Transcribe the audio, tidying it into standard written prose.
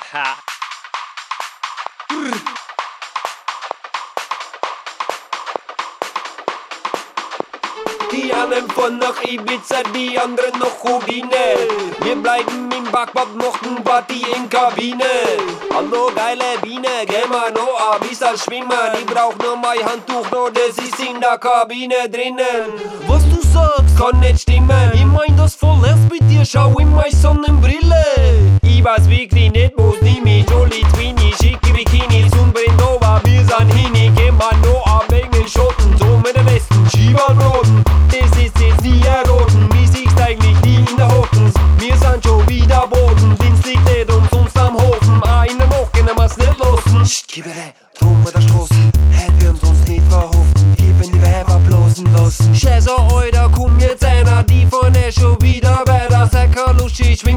Die einen von nach Ibiza, die anderen noch Rubine. Wir bleiben im Backbad, mochten Party in Kabine. Hallo geile Biene, geh mal noch ab, ist als Schwimmer. Ich brauch nur mein Handtuch, nur das ist in der Kabine drinnen. Was du sagst, kann nicht stimmen. Ich mein das voll ernst mit dir, schau in meine Sonnenbrille. Ich weiß wirklich nicht, wo's nie mit Jolie Twini, schicke Bikinis und Brindova. Wir sind hin, ich geh mal noch ab wegen Schotten, so mit den Westen, Schieberbraten. Das ist jetzt nie erroten, wie siehst eigentlich nie in der Hocken. Wir sind schon wieder Boden, Dienst liegt nicht umsonst am Hofen. Eine Woche, ne man's nicht losen. Psst, gib mir drum mit der Straßen, hätt wir uns nicht verhoffen. Geben die Weiber bloßen lassen. Scheiße, Alter, komm jetzt einer, die von schon wieder weiter. Sei kein lustig,